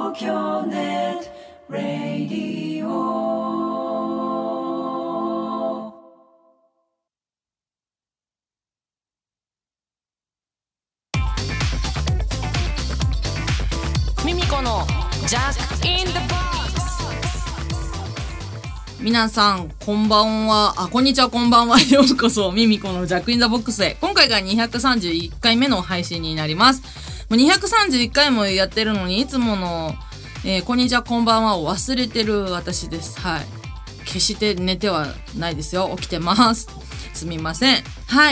東京ネットラディオ。 ミミコのジャックインザボックス。 皆さんこんばんは、こんにちは、こんばんは。ようこそミミコのジャックインザボックスへ。今回が231回目の配信になります。もう231回もやってるのにいつもの、こんにちはこんばんはを忘れてる私です。はい、決して寝てはないですよ。起きてます。すみません。はい、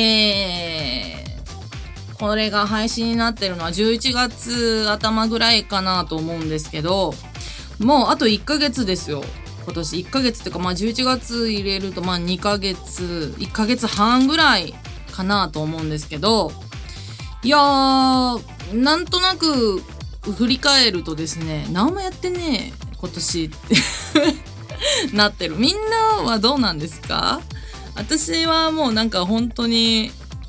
これが配信になってるのは11月頭ぐらいかなと思うんですけど、もうあと1ヶ月ですよ。今年1ヶ月っていうか、11月入れると2ヶ月1ヶ月半ぐらいかなと思うんですけど、いやー、なんとなく振り返るとですね、何もやってねえ今年ってなってる。みんなはどうなんですか？私はもうなんか本当に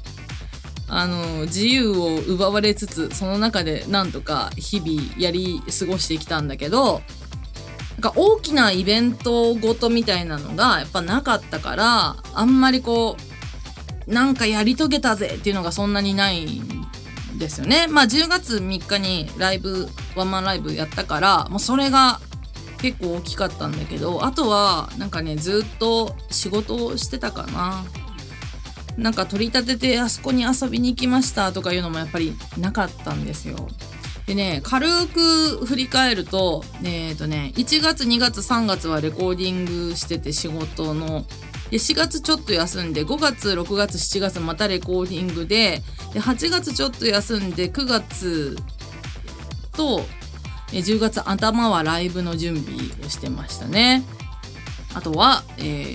自由を奪われつつ、その中でなんとか日々やり過ごしてきたんだけど、なんか大きなイベントごとみたいなのがやっぱなかったから、あんまりこうなんかやり遂げたぜっていうのがそんなにないんですよね。10月3日にワンマンライブやったから、もうそれが結構大きかったんだけど、あとはなんかね、ずっと仕事をしてたかな。なんか取り立ててあそこに遊びに行きましたとかいうのもやっぱりなかったんですよ。でね、軽く振り返ると1月2月3月はレコーディングしてて、仕事ので4月ちょっと休んで、5月6月7月またレコーディングで8月ちょっと休んで、9月と10月頭はライブの準備をしてましたね。あとは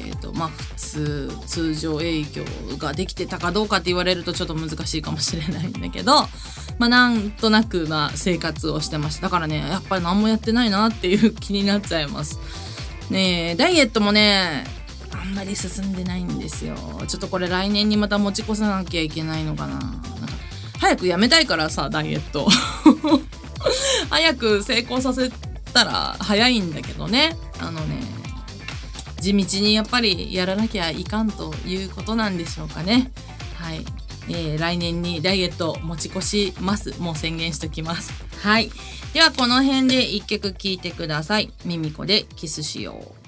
通常営業ができてたかどうかって言われるとちょっと難しいかもしれないんだけど、なんとなくな生活をしてました。だからね、やっぱり何もやってないなっていう気になっちゃいますね。ダイエットもね、あんまり進んでないんですよ。ちょっとこれ来年にまた持ち越さなきゃいけないのかな。なんか早くやめたいからさ、ダイエット早く成功させたら早いんだけどね。地道にやっぱりやらなきゃいかんということなんでしょうかね。はい、来年にダイエット持ち越します。もう宣言しときます。はい、ではこの辺で一曲聴いてください。ミミコでキスしよう。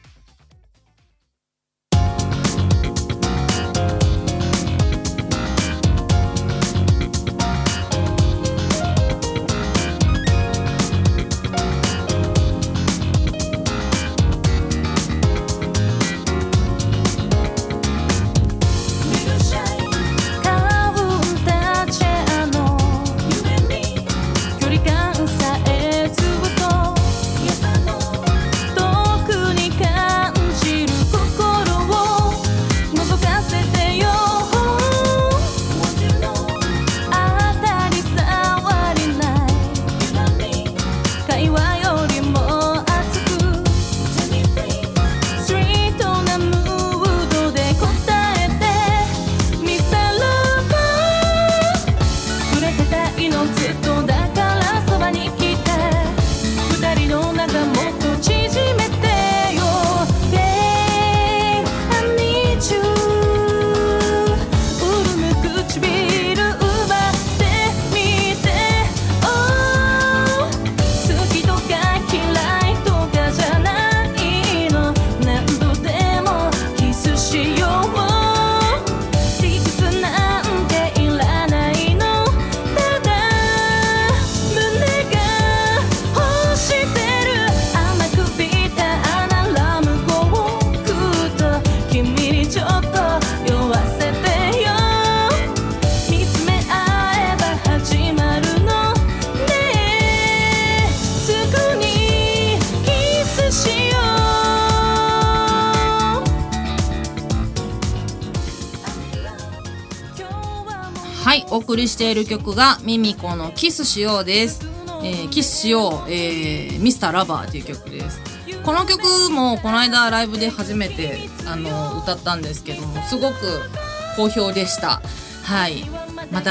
はい、お送りしている曲がミミコのキスしようです。キスしよう、ミスターラバーという曲です。この曲もこの間ライブで初めて歌ったんですけども、すごく好評でした。はい、また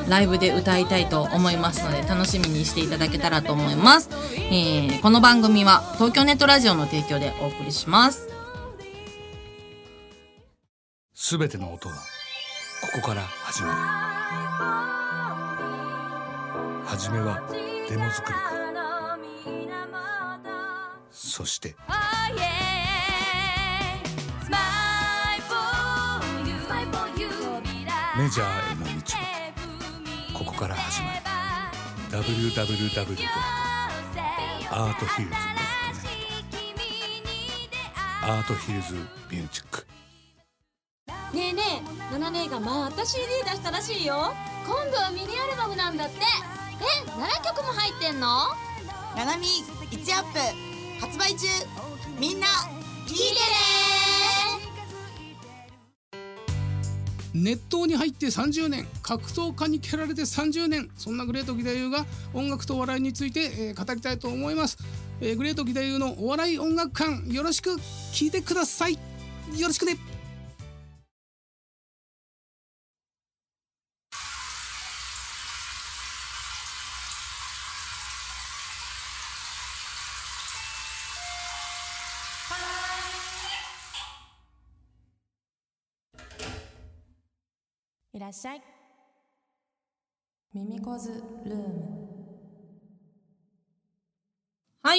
ライブで歌いたいと思いますので楽しみにしていただけたらと思います。この番組は東京ネットラジオの提供でお送りします。 すべての音はここから始まる。はじめはデモ作りか、そしてメジャーへの道はここから始まる。 www.arthhills.net アートヒルズミュージック。 ねえねえ、ナナ姉がまた CD 出したらしいよ。今度はミニアルバムなんだって。7曲も入ってんの？ ナナミ1アップ発売中。みんな聞いてね。 熱湯に入って30年、格闘家に蹴られて30年、そんなグレート義太夫が音楽とお笑いについて、語りたいと思います。グレート義太夫のお笑い音楽館、よろしく聞いてください。よろしくね。 いらっしゃい。ミミコズルーム。 はい、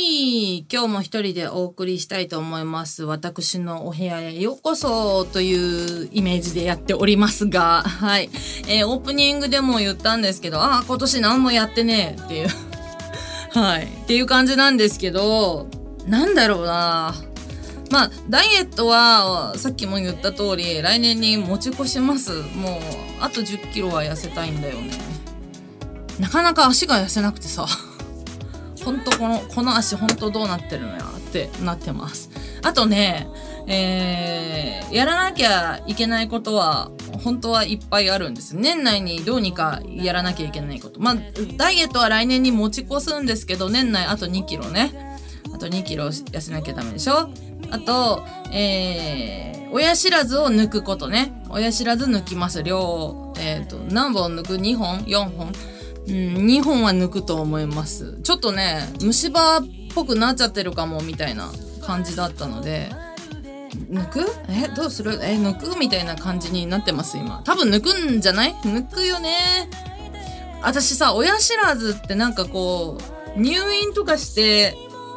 今日も一人でお送りしたいと思います。私のお部屋へようこそというイメージでやっておりますが、はい、オープニングでも言ったんですけど、今年何もやってねえっていうはいっていう感じなんですけど、なんだろうな。まあダイエットはさっきも言った通り来年に持ち越します。もうあと10キロは痩せたいんだよね。なかなか足が痩せなくてさ、ほんとこの足ほんとどうなってるのやってなってます。あとね、やらなきゃいけないことは本当はいっぱいあるんです。年内にどうにかやらなきゃいけないこと。まあダイエットは来年に持ち越すんですけど、年内あと2キロね。あと2キロ痩せなきゃダメでしょ。あと、親知らずを抜くことね。親知らず抜きます。何本抜く ?2 本 ?4 本2本は抜くと思います。ちょっとね、虫歯っぽくなっちゃってるかもみたいな感じだったので、抜く？どうする？抜くみたいな感じになってます今。多分抜くんじゃない？抜くよね。私さ、親知らずってなんかこう入院とかして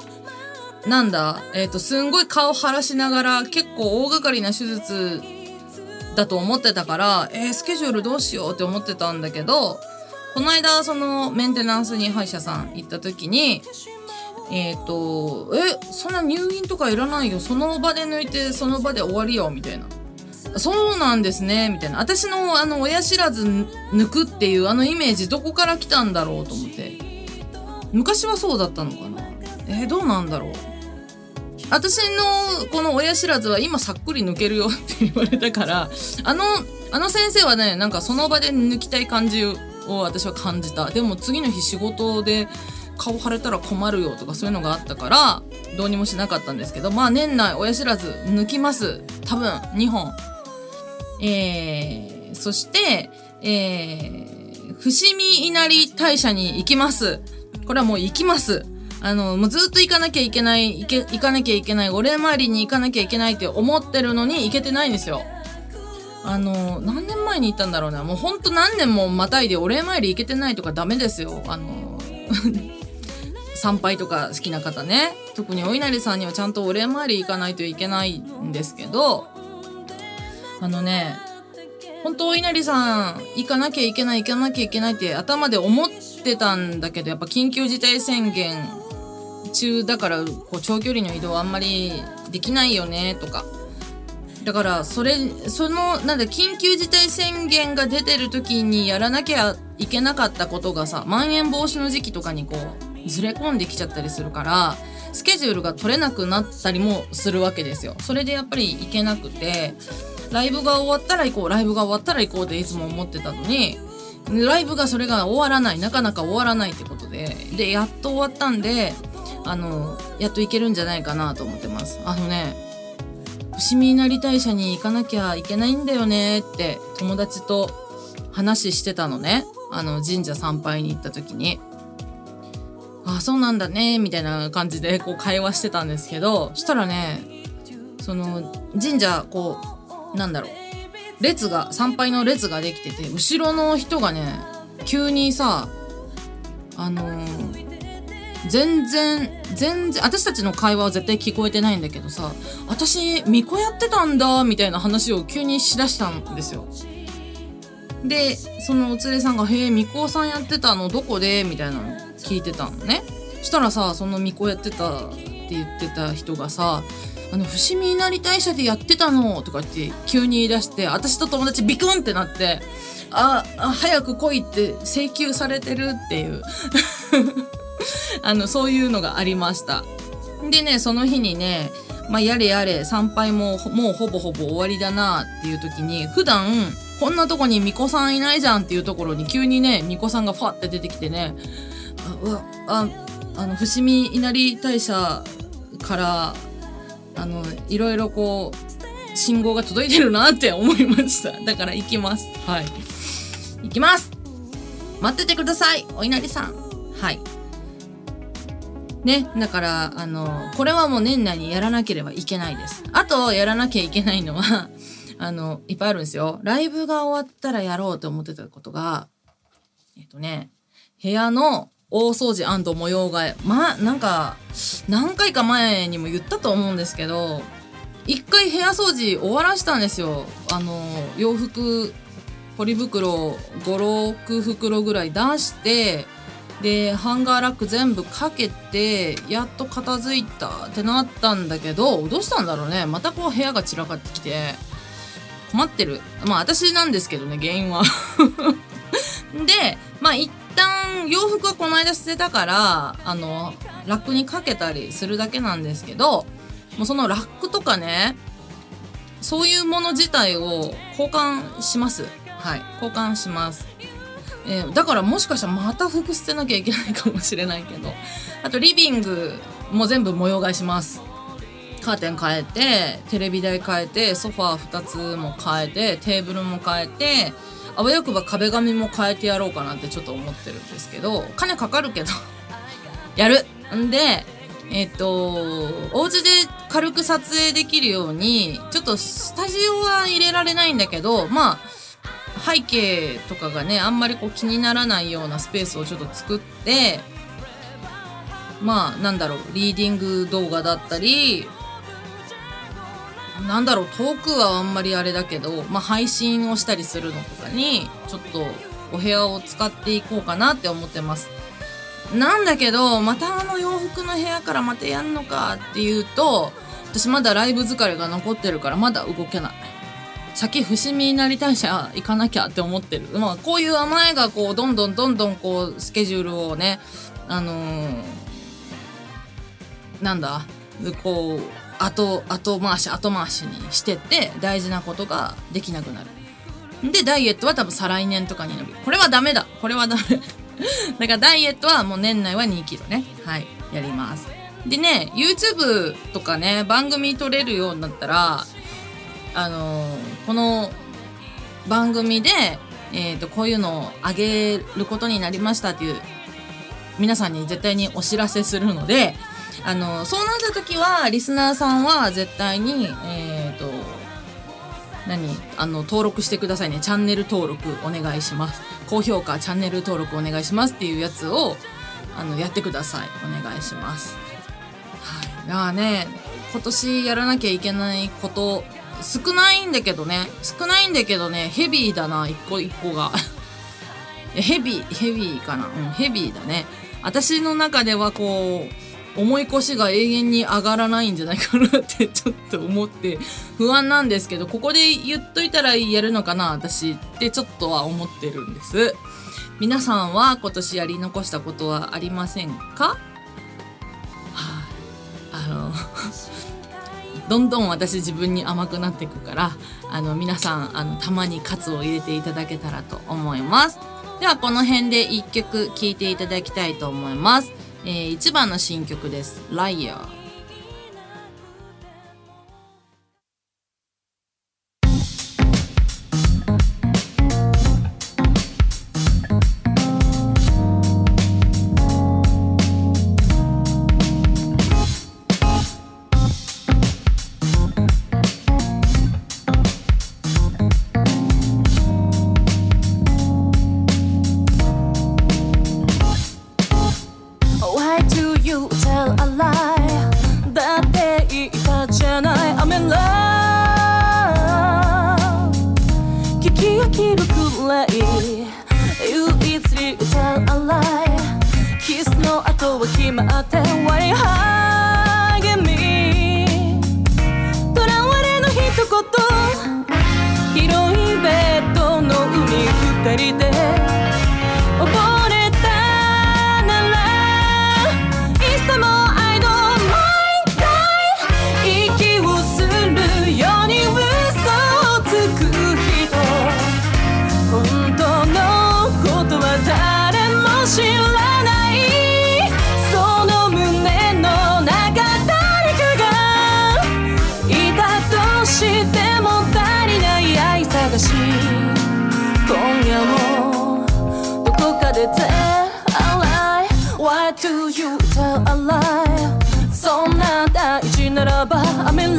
すんごい顔腫らしながら結構大掛かりな手術だと思ってたから、スケジュールどうしようって思ってたんだけど、この間そのメンテナンスに歯医者さん行った時にそんな入院とかいらないよ、その場で抜いてその場で終わりよみたいな。そうなんですねみたいな。私の親知らず抜くっていうイメージどこから来たんだろうと思って。昔はそうだったのかな。どうなんだろう。私のこの親知らずは今さっくり抜けるよって言われたから、あの先生はね、なんかその場で抜きたい感じを私は感じた。でも次の日仕事で顔腫れたら困るよとかそういうのがあったからどうにもしなかったんですけど、まあ年内親知らず抜きます。多分2本。そして、伏見稲荷大社に行きます。これはもう行きます。もうずっと行かなきゃいけない、行かなきゃいけない、お礼参りに行かなきゃいけないって思ってるのに行けてないんですよ。何年前に行ったんだろうな。もうほんと何年もまたいでお礼参り行けてないとかダメですよ。参拝とか好きな方ね。特にお稲荷さんにはちゃんとお礼参り行かないといけないんですけど、本当お稲荷さん行かなきゃいけないって頭で思ってたんだけど、やっぱ緊急事態宣言中だから長距離の移動あんまりできないよねとか、だから緊急事態宣言が出てる時にやらなきゃいけなかったことがさ、まん延防止の時期とかにずれ込んできちゃったりするから、スケジュールが取れなくなったりもするわけですよ。それでやっぱり行けなくて、ライブが終わったら行こうっていつも思ってたのに、ライブがそれが終わらない、なかなか終わらないってことでやっと終わったんで、やっと行けるんじゃないかなと思ってます。伏見稲荷大社に行かなきゃいけないんだよねって友達と話してたのね。 神社参拝に行った時に、あ、そうなんだねみたいな感じでこう会話してたんですけど、そしたらね、その神社こうなんだろう、参拝の列ができてて、後ろの人がね急にさ、全然私たちの会話は絶対聞こえてないんだけどさ、私巫女やってたんだみたいな話を急にしだしたんですよ。でそのお連れさんが、へえ巫女さんやってたのどこでみたいなの聞いてたのね。そしたらさ、その巫女やってたって言ってた人がさ、伏見稲荷大社でやってたのとかって急に言い出して、私と友達ビクンってなって、早く来いって請求されてるっていうそういうのがありました。でね、その日にね、やれやれ参拝ももうほぼほぼ終わりだなっていう時に、普段こんなとこに巫女さんいないじゃんっていうところに急にね巫女さんがファって出てきてね、伏見稲荷大社からいろいろこう信号が届いてるなって思いました。だから行きます。はい、行きます。待っててください、お稲荷さん。はいね、だからこれはもう年内にやらなければいけないです。あとやらなきゃいけないのはいっぱいあるんですよ。ライブが終わったらやろうと思ってたことが、部屋の大掃除&模様替え。なんか何回か前にも言ったと思うんですけど、一回部屋掃除終わらしたんですよ。洋服ポリ袋 5,6 袋ぐらい出して、でハンガーラック全部かけてやっと片付いたってなったんだけど、どうしたんだろうね。またこう部屋が散らかってきて困ってる。私なんですけどね、原因はで一旦洋服はこの間捨てたからラックにかけたりするだけなんですけど、もうそのラックとかね、そういうもの自体を交換します。はい、交換します。だからもしかしたらまた服捨てなきゃいけないかもしれないけど、あとリビングも全部模様替えします。カーテン変えて、テレビ台変えて、ソファー2つも変えて、テーブルも変えて、あわよくば壁紙も変えてやろうかなってちょっと思ってるんですけど、金かかるけどやるんで、お家で軽く撮影できるようにちょっとスタジオは入れられないんだけど、背景とかがねあんまりこう気にならないようなスペースをちょっと作って、なんだろう、リーディング動画だったり、なんだろう、遠くはあんまりあれだけど、配信をしたりするのとかにちょっとお部屋を使っていこうかなって思ってます。なんだけど、また洋服の部屋からまたやんのかっていうと、私まだライブ疲れが残ってるからまだ動けない。先伏見稲荷大社行かなきゃって思ってる。こういう甘えがこうどんどんこうスケジュールをね、こう後回しにしてって大事なことができなくなる。でダイエットは多分再来年とかになる。これはダメだだからダイエットはもう年内は2キロね、はいやります。でね、 YouTube とかね番組撮れるようになったらこの番組で、こういうのをあげることになりましたっていう皆さんに絶対にお知らせするので、そうなった時はリスナーさんは絶対に登録してくださいね。チャンネル登録お願いします。高評価、チャンネル登録お願いしますっていうやつをやってください。お願いします。はい。だからね、今年やらなきゃいけないこと少ないんだけどね、ヘビーだな、一個がヘビーかな、ヘビーだね。私の中ではこう重い腰が永遠に上がらないんじゃないかなってちょっと思って不安なんですけど、ここで言っといたらやるのかな私ってちょっとは思ってるんです。皆さんは今年やり残したことはありませんか？どんどん私自分に甘くなっていくから皆さんたまにカツを入れていただけたらと思います。ではこの辺で1曲聴いていただきたいと思います。1番の新曲です。ライアー。 Why do you tell a lie だって言ったじゃない I'm in love 聞き飽きるくらい唯一に歌う a lie キスの後は決まって Why hug me とらわれの一言広いベッドの海二人で溺れたならいつも I don't mind die 息をするように嘘をつく人本当のことは誰も知らないその胸の中誰かがいたとしても足りない愛探し今夜もどこかで tell a lie Why do you tell a lie そんな大事ならば I'm in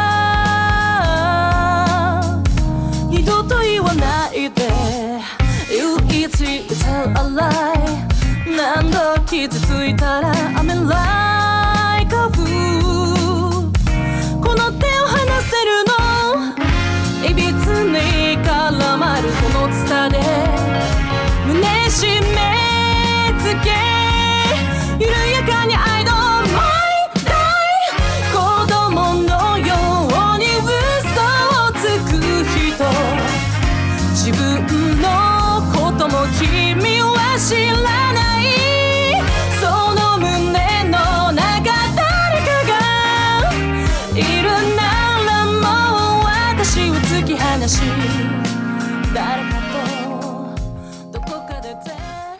love 二度と言わないで唯一 tell a lie 何度傷ついたら I'm in like a fool この手を離せるのいびつに絡まるこのツタで胸締め付け緩やかに I don't mind die 子供のように嘘をつく人自分のことも君は知らないその胸の中誰かがいるならもう私を突き放し誰かとどこかで tell a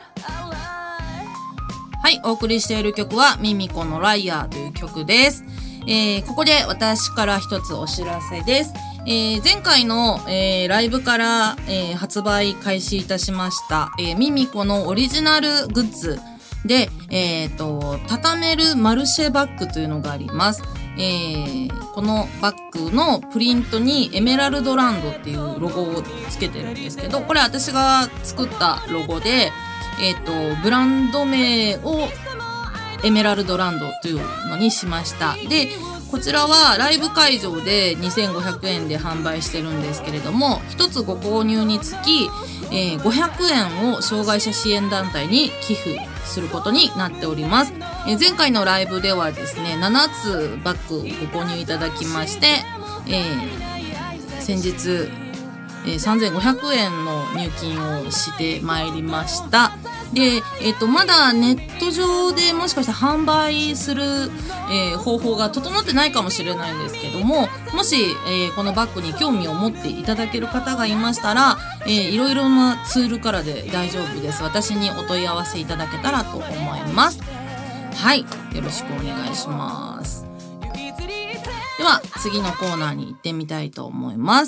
lie はい、お送りしている曲はミミコのライアーという曲です。ここで私から一つお知らせです。前回の、ライブから、発売開始いたしました、ミミコのオリジナルグッズで、畳めるマルシェバッグというのがあります。このバッグのプリントにエメラルドランドっていうロゴをつけてるんですけど、これ私が作ったロゴで、ブランド名をエメラルドランドというのにしました。で、こちらはライブ会場で2500円で販売してるんですけれども、一つご購入につき、500円を障害者支援団体に寄付することになっております。前回のライブではですね、7つバッグをご購入いただきまして、先日、3500円の入金をしてまいりました。で、まだネット上でもしかしたら販売する、方法が整ってないかもしれないんですけども、もし、このバッグに興味を持っていただける方がいましたら、いろいろなツールからで大丈夫です。私にお問い合わせいただけたらと思います。はい、よろしくお願いします。では次のコーナーに行ってみたいと思います。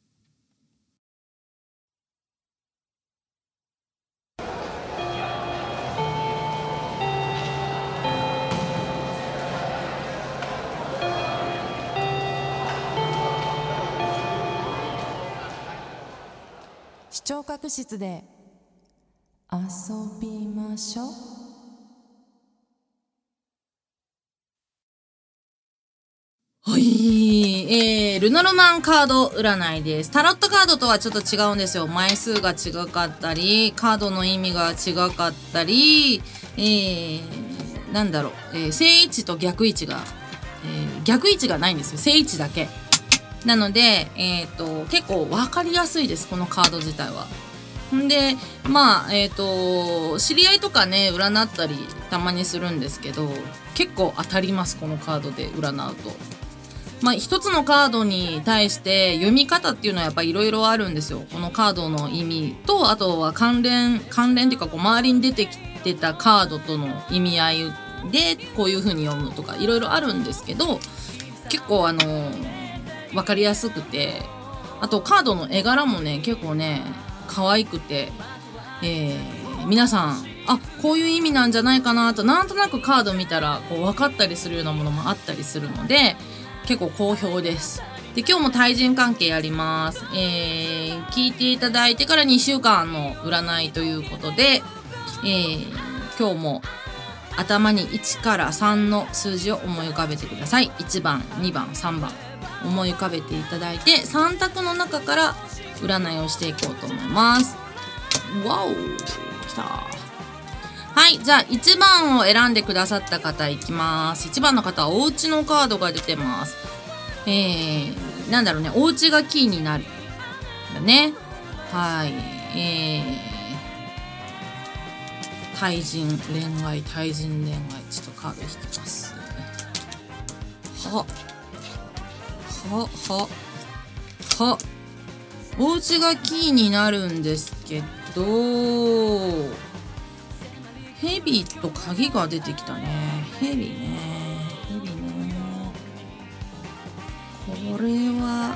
視聴覚室で遊びましょう。 はい、ルノルマンカード占いです。タロットカードとはちょっと違うんですよ。枚数が違かったり、カードの意味が違かったり、なんだろう、正位置と逆位置が、逆位置がないんですよ。正位置だけ。なので、結構分かりやすいです、このカード自体は。んで、まあ、知り合いとかね、占ったりたまにするんですけど、結構当たります、このカードで占うと。まあ、一つのカードに対して読み方っていうのはやっぱりいろいろあるんですよ。このカードの意味と、あとは関連っていうか、こう周りに出てきてたカードとの意味合いでこういう風に読むとかいろいろあるんですけど、結構分かりやすくて、あとカードの絵柄もね結構ね可愛くて、皆さんこういう意味なんじゃないかなと、なんとなくカード見たらこう分かったりするようなものもあったりするので結構好評です。で、今日も対人関係やります。聞いていただいてから2週間の占いということで、今日も頭に1から3の数字を思い浮かべてください。1番2番3番思い浮かべていただいて、3択の中から占いをしていこうと思います。わお、きた。はい、じゃあ1番を選んでくださった方いきます。1番の方はお家のカードが出てます。なんだろうね、お家がキーになるだね。はい、対人恋愛、対人恋愛、ちょっとカード引きます。お家がキーになるんですけど、ヘビと鍵が出てきたね。ヘビね。これは、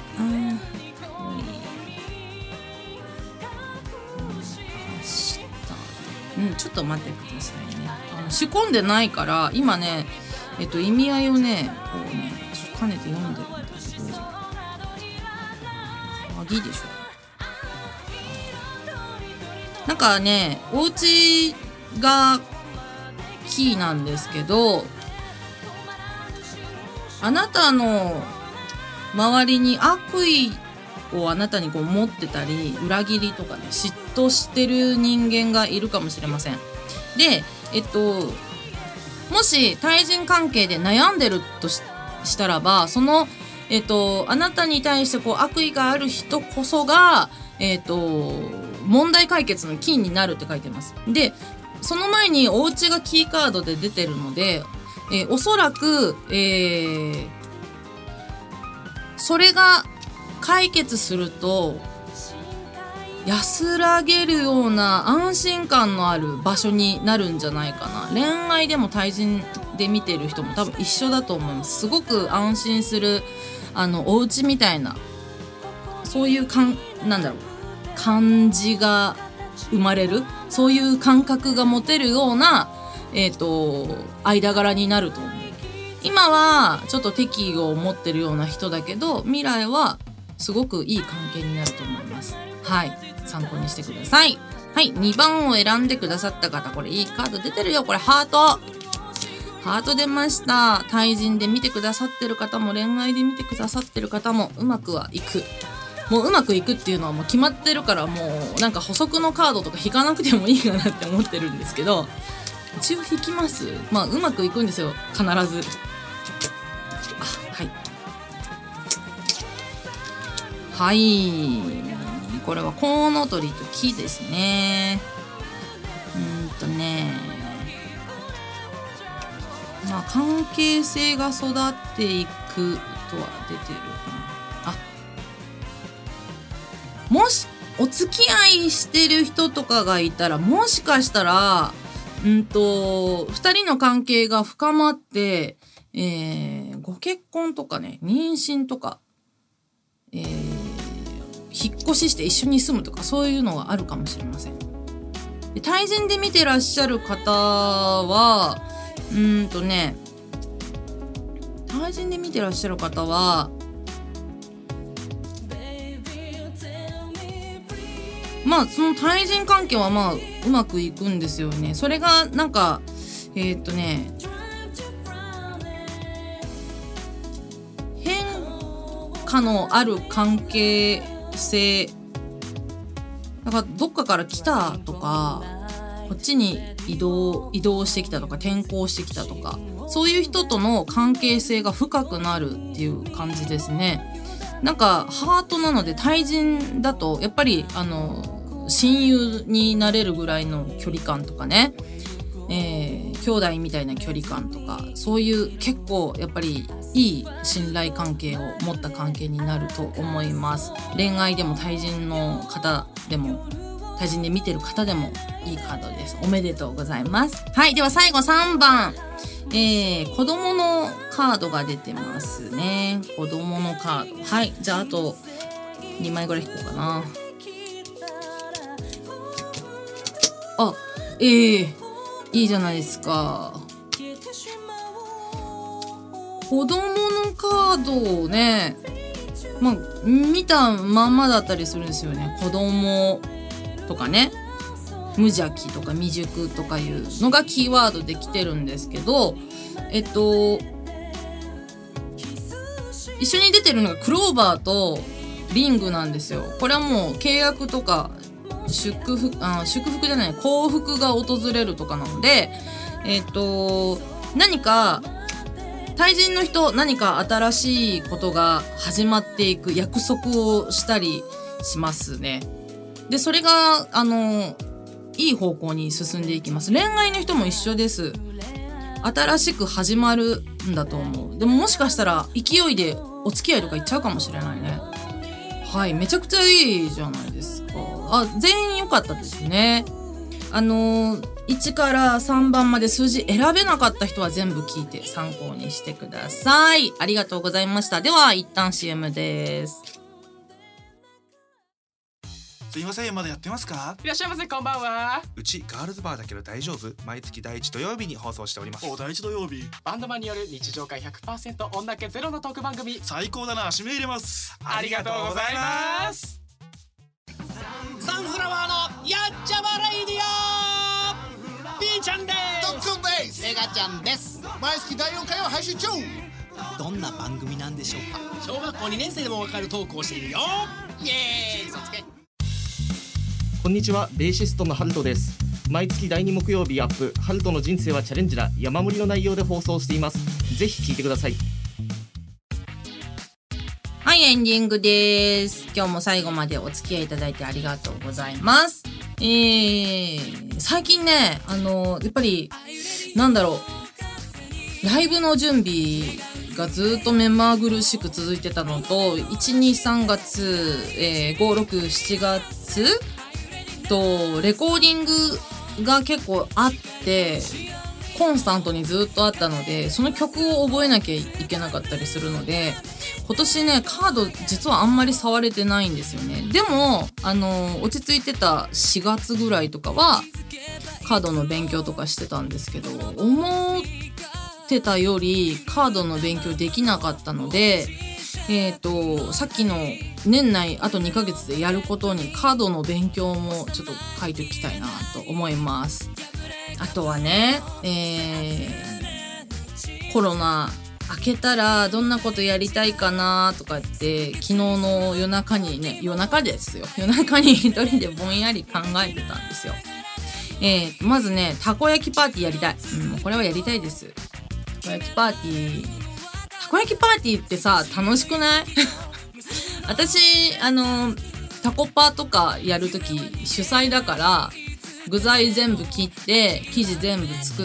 ちょっと待ってくださいね。仕込んでないから今ね、意味合いをねこうねちょっと兼ねて読んでるんだけど、鍵でしょ。なんかね、お家がキーなんですけど、あなたの周りに悪意をあなたにこう持ってたり、裏切りとかね、嫉妬してる人間がいるかもしれません。で、もし対人関係で悩んでるとしたらば、その、あなたに対してこう悪意がある人こそが、問題解決のキーになるって書いてます。で、その前にお家がキーカードで出てるので、おそらく、それが解決すると安らげるような安心感のある場所になるんじゃないかな。恋愛でも対人で見てる人も多分一緒だと思います。すごく安心するお家みたいな、そういうなんだろう、感じが生まれる、そういう感覚が持てるような間柄になると思う。今はちょっと敵意を持ってるような人だけど、未来はすごくいい関係になると思います。はい、参考にしてください。はい、2番を選んでくださった方、これいいカード出てるよ。これハート出ました。対人で見てくださってる方も恋愛で見てくださってる方もうまくはいく。もううまくいくっていうのはもう決まってるから、もうなんか補足のカードとか引かなくてもいいかなって思ってるんですけど、一応引きます。まあうまくいくんですよ、必ず。はい、これはコウノトリと木ですね。まあ関係性が育っていくとは出てるかな。もしお付き合いしてる人とかがいたら、もしかしたら2人の関係が深まって、ご結婚とかね、妊娠とか、引っ越しして一緒に住むとか、そういうのがあるかもしれません。で、対人で見てらっしゃる方は対人で見てらっしゃる方はまあその対人関係はまあうまくいくんですよね。それがなんか変化のある関係性、だからどっかから来たとか、こっちに移動してきたとか、転校してきたとか、そういう人との関係性が深くなるっていう感じですね。なんかハートなので、対人だとやっぱり親友になれるぐらいの距離感とかね、兄弟みたいな距離感とか、そういう結構やっぱりいい信頼関係を持った関係になると思います。恋愛でも対人の方でも、対人で見てる方でもいいカードです。おめでとうございます。はい、では最後3番、子供のカードが出てますね。子供のカード。はい、じゃああと2枚ぐらい引こうかな。いいじゃないですか。子供のカードをね、まあ見たまんまだったりするんですよね。子供とかね。 無邪気とか未熟とかいうのがキーワードで来てるんですけど、一緒に出てるのがクローバーとリングなんですよ。これはもう契約とか祝福じゃない、幸福が訪れるとかなので、何か対人の人、何か新しいことが始まっていく約束をしたりしますね。でそれがいい方向に進んでいきます。恋愛の人も一緒です。新しく始まるんだと思う。でももしかしたら勢いでお付き合いとか行っちゃうかもしれないね。はい、めちゃくちゃいいじゃないですか。全員良かったですね。1から3番まで数字選べなかった人は全部聞いて参考にしてください。ありがとうございました。では一旦 CM です。 すいません、まだやってますか？ いらっしゃいませ、こんばんは。 うちガールズバーだけど大丈夫？毎月第1土曜日に放送しております。 お、第1土曜日。バンドマンによる日常会 100% 女気ゼロのトーク番組。 最高だな、指名入れます。 ありがとうございます。サンフラワーのやっちゃまレイディオ。ピーちゃんです。 トッツンです。 メガちゃんです。 毎月第4回を配信中。 どんな番組なんでしょうか？小学校2年生でもわかるトークをしているよ。イエーイ、そつけ。 こんにちは、ベーシストのハルトです。毎月第2木曜日アップ、ハルトの人生はチャレンジだ、山盛りの内容で放送しています。ぜひ聞いてください。 はい、エンディングです。今日も最後までお付き合いいただいてありがとうございます。最近ね、やっぱりなんだろう、ライブの準備がずっと目まぐるしく続いてたのと、1,2,3 月、5、6、7月とレコーディングが結構あってコンスタントにずっとあったので、その曲を覚えなきゃいけなかったりするので、今年ねカード実はあんまり触れてないんですよね。でも落ち着いてた4月ぐらいとかはカードの勉強とかしてたんですけど、思ってたよりカードの勉強できなかったので、さっきの年内あと2ヶ月でやることにカードの勉強もちょっと書いておきたいなと思います。あとはね、コロナ明けたらどんなことやりたいかなとかって昨日の夜中にね、夜中に一人でぼんやり考えてたんですよ。まずね、たこ焼きパーティーやりたい。これはやりたいです。たこ焼きパーティーってさ、楽しくない？私タコパーとかやるとき主催だから、具材全部切って生地全部作って、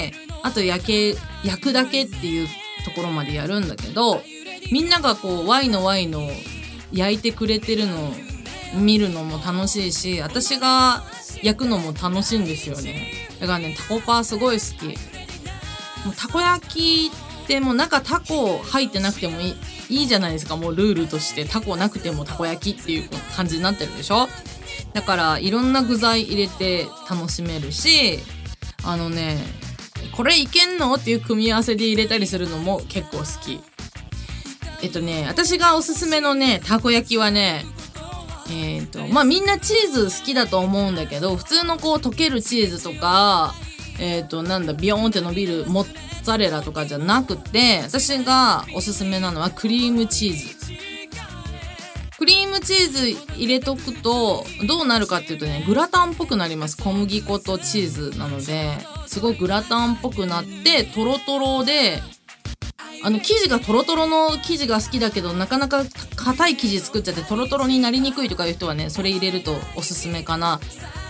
あと焼くだけっていうところまでやるんだけど、みんながこうワイの焼いてくれてるのを見るのも楽しいし、私が焼くのも楽しいんですよね。だからね、タコパーすごい好き。もうたこ焼きってもう中タコ入ってなくてもいいじゃないですか。もうルールとしてタコなくてもたこ焼きっていう感じになってるでしょ。だからいろんな具材入れて楽しめるし、これいけんのっていう組み合わせで入れたりするのも結構好き。私がおすすめのねたこ焼きはね、みんなチーズ好きだと思うんだけど、普通のこう溶けるチーズとかビヨーンって伸びるモッツァレラとかじゃなくて、私がおすすめなのはクリームチーズ。クリームチーズ入れとくとどうなるかっていうとね、グラタンっぽくなります。小麦粉とチーズなのですごいグラタンっぽくなってトロトロで、生地がトロトロの生地が好きだけどなかなか硬い生地作っちゃってトロトロになりにくいとかいう人はね、それ入れるとおすすめかな。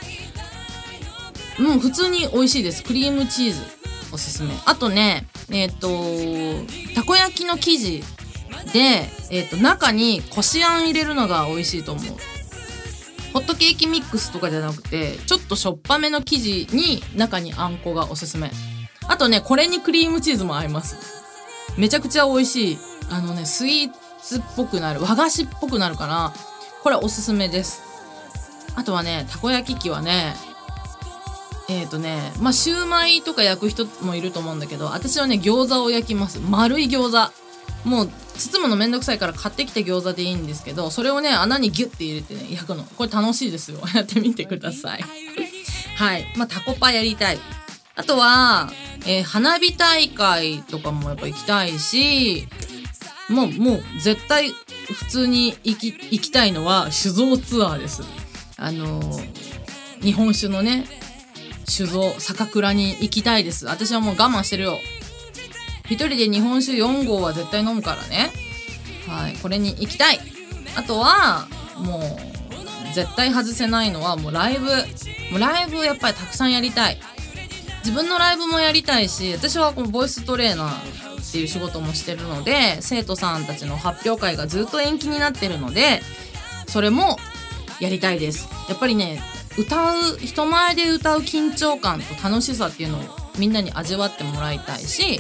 普通に美味しいです。クリームチーズおすすめ。あとね、たこ焼きの生地で、中にこしあん入れるのが美味しいと思う。ホットケーキミックスとかじゃなくて、ちょっとしょっぱめの生地に中にあんこがおすすめ。あとね、これにクリームチーズも合います。めちゃくちゃ美味しい。スイーツっぽくなる、和菓子っぽくなるかな。これおすすめです。あとはね、たこ焼き器はね、シューマイとか焼く人もいると思うんだけど、私はね餃子を焼きます。丸い餃子、もう包むのめんどくさいから買ってきた餃子でいいんですけど、それをね穴にギュッて入れてね焼くの。これ楽しいですよ。やってみてください。 はい。タコパやりたい。あとは、花火大会とかもやっぱ行きたいし、もう絶対普通に行きたいのは酒造ツアーです。日本酒のね、酒造酒蔵に行きたいです。私はもう我慢してるよ。一人で日本酒4合は絶対飲むからね。はい、これに行きたい。あとはもう絶対外せないのはもうライブやっぱりたくさんやりたい。自分のライブもやりたいし、私はこのボイストレーナーっていう仕事もしてるので、生徒さんたちの発表会がずっと延期になってるので、それもやりたいです。やっぱりね、人前で歌う緊張感と楽しさっていうのをみんなに味わってもらいたいし、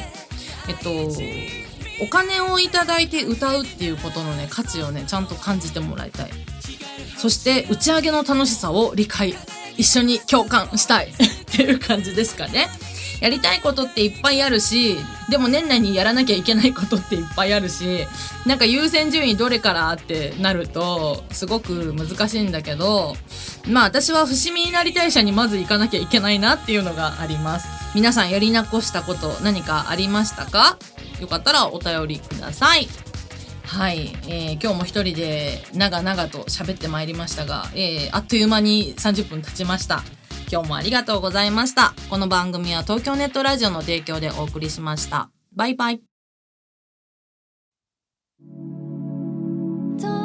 お金をいただいて歌うっていうことのね、価値をね、ちゃんと感じてもらいたい。そして打ち上げの楽しさを一緒に共感したいっていう感じですかね。やりたいことっていっぱいあるし、でも年内にやらなきゃいけないことっていっぱいあるし、なんか優先順位どれからってなるとすごく難しいんだけど、私は伏見稲荷大社にまず行かなきゃいけないなっていうのがあります。皆さんやり残したこと何かありましたか？よかったらお便りください。はい、今日も一人で長々と喋ってまいりましたが、あっという間に30分経ちました。今日もありがとうございました。この番組は東京ネットラジオの提供でお送りしました。バイバイ。